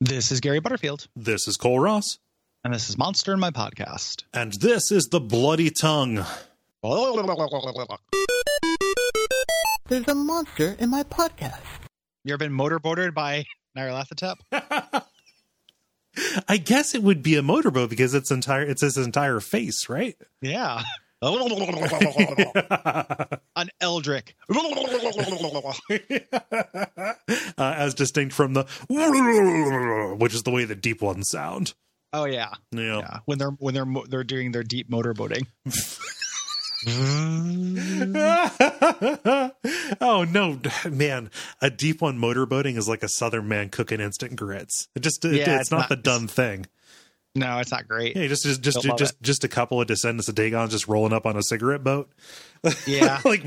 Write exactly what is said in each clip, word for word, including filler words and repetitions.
This is Gary Butterfield. This is Cole Ross. And this is Monster in My Podcast. And this is The Bloody Tongue. There's a monster in my podcast. You ever been motorboated by Nyarlathotep? I guess it would be a motorboat because it's entire it's his entire face, right? Yeah. An Eldrick. uh, as distinct from the which is the way the deep ones sound. Oh yeah. Yeah. yeah. When they're when they're they're doing their deep motorboating. Oh no, man! A deep one motorboating is like a Southern man cooking instant grits. It just it, Yeah, it's, it's not, not- the done thing. No, it's not great. Yeah, just just just Don't love just, it. just a couple of descendants of Dagon just rolling up on a cigarette boat. Yeah. like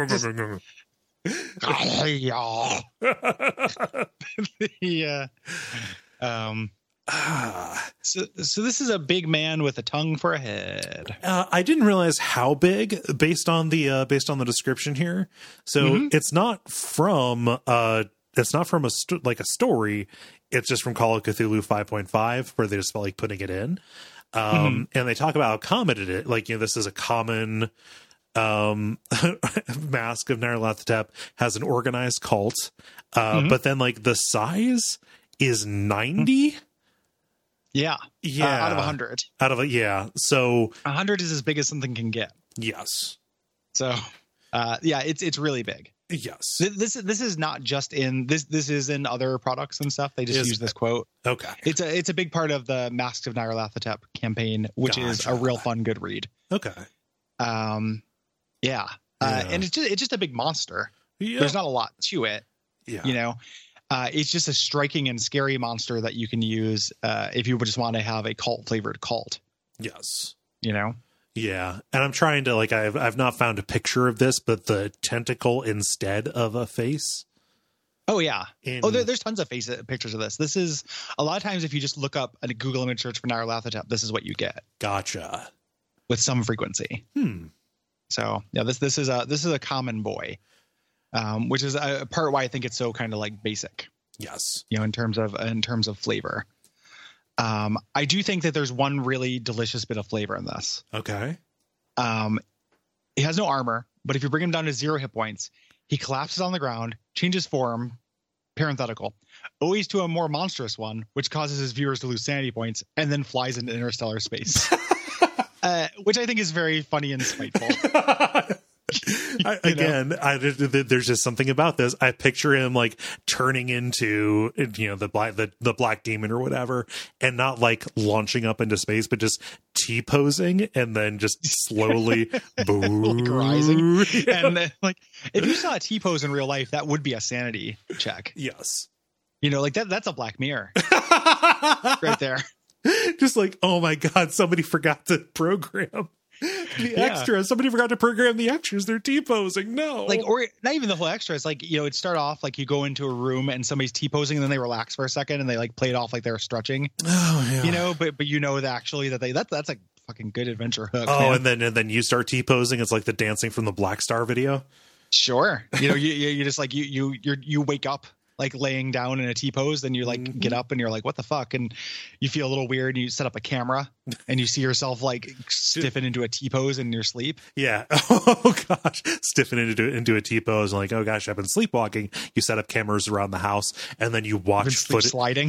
yeah. Um. So, so this is a big man with a tongue for a head. Uh, I didn't realize how big based on the uh, based on the description here. So Mhm. it's not from uh it's not from a st- like a story. It's just from Call of Cthulhu five point five where they just felt like putting it in. Um, and they talk about how common it is. Like, you know, this is a common um mask of Nyarlathotep, has an organized cult. Uh, Mhm. but then like the size is ninety. Yeah. Yeah. Uh, out of a hundred. Out of a yeah. So A hundred is as big as something can get. yes. So, uh, yeah, it's it's really big. Yes. Th- This this is not just in this. This is in other products and stuff. They just Is use this quote. Okay. It's a it's a big part of the Masks of Nyarlathotep campaign, which is a Gotcha. real fun, good read. Okay. Um, yeah, Uh, Yeah. and it's just, it's just a big monster. Yeah. There's not a lot to it, yeah. you know. Uh, it's just a striking and scary monster that you can use uh, if you just want to have a cult flavored cult. Yes. You know. Yeah. And I'm trying to like I've I've not found a picture of this, but the tentacle instead of a face. Oh yeah. In, Oh, there, there's tons of face pictures of this. This is a lot of times if you just look up a Google image search for Nyarlathotep, this is what you get Gotcha. with some frequency. Hmm. So yeah, this this is a this is a common boy, um, which is a, a part why I think it's so kind of like basic, Yes. you know, in terms of in terms of flavor. Um, I do think that there's one really delicious bit of flavor in this. Okay. Um, he has no armor, but if you bring him down to zero hit points, he collapses on the ground, changes form, parenthetical, always to a more monstrous one, which causes his viewers to lose sanity points, and then flies into interstellar space. uh, which I think is very funny and spiteful. I, You know? again, I, there's just something about this. I picture him like turning into, you know, the black, the, the black demon or whatever, and not like launching up into space, but just T posing and then just slowly Like rising. Yeah. And then, like, if you saw a T pose in real life, that would be a sanity check. Yes. You know, like that. That's a Black Mirror right there. Just like, oh my God, somebody forgot to program the Yeah. extras. Somebody forgot to program the extras. They're T posing. No. Like, or not even the whole extra. It's like, you know, it'd start off like you go into a room and somebody's T posing and then they relax for a second and they like play it off like they're stretching, oh, yeah. you know, but, but you know, that actually that they, that, that's a fucking good adventure hook. Oh, man. and then and then you start T posing. It's like the dancing from the Black Star video. Sure. You know, you, you, you just like, you, you, you're, you wake up like laying down in a T pose, then you like Mhm. get up and you're like, what the fuck? And you feel a little weird and you set up a camera and you see yourself like stiffen into a T pose in your sleep. Yeah. Oh gosh. Stiffen into into a T pose and like, oh gosh, I've been sleepwalking. You set up cameras around the house and then you I've watch been sleep footage. sliding.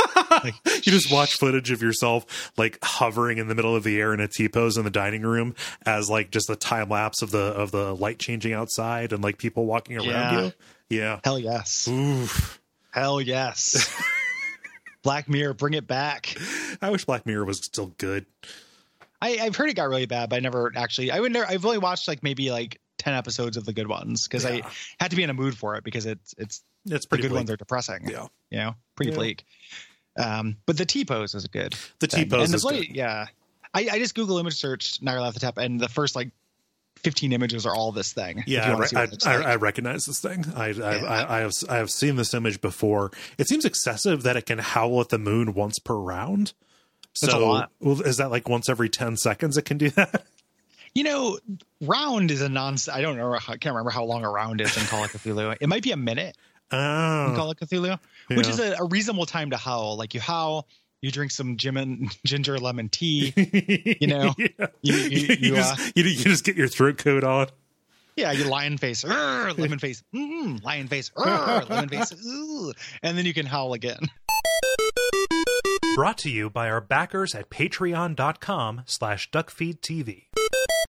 You just watch footage of yourself like hovering in the middle of the air in a T pose in the dining room as like just the time lapse of the of the light changing outside and like people walking around Yeah. you. Yeah. Hell yes. Oof. Hell yes. Black Mirror, bring it back. I wish Black Mirror was still good. I, I've heard it got really bad, but I never actually. I would never. I've only watched like maybe like ten episodes of the good ones because Yeah. I had to be in a mood for it because it's it's It's the pretty good bleak. ones are depressing. Yeah. You know, pretty Yeah. bleak. Um, but the T pose is good. The T thing. pose And the is bloody- good. yeah. I, I just Google image searched Nyarlathotep and the first like fifteen images are all this thing. if you Yeah, wanna I, see what I, it looks I, like. I recognize this thing. I, I, I, I have I have seen this image before. It seems excessive that it can howl at the moon once per round. That's a So, lot. well, is that like once every ten seconds it can do that? You know, round is a non. I don't know. I can't remember how long a round is in Call of Cthulhu. It might be a minute. Oh. in Call of Cthulhu, which Yeah. is a, a reasonable time to howl. Like you howl, you drink some gin and, ginger lemon tea. You know, yeah. you, you, you, you, uh, just, you, you just get your throat coat on. yeah, you lion face, "Arr," lemon face, mm, lion face, "Arr," lemon face, ooh, and then you can howl again. Brought to you by our backers at patreon.com slash duckfeedtv.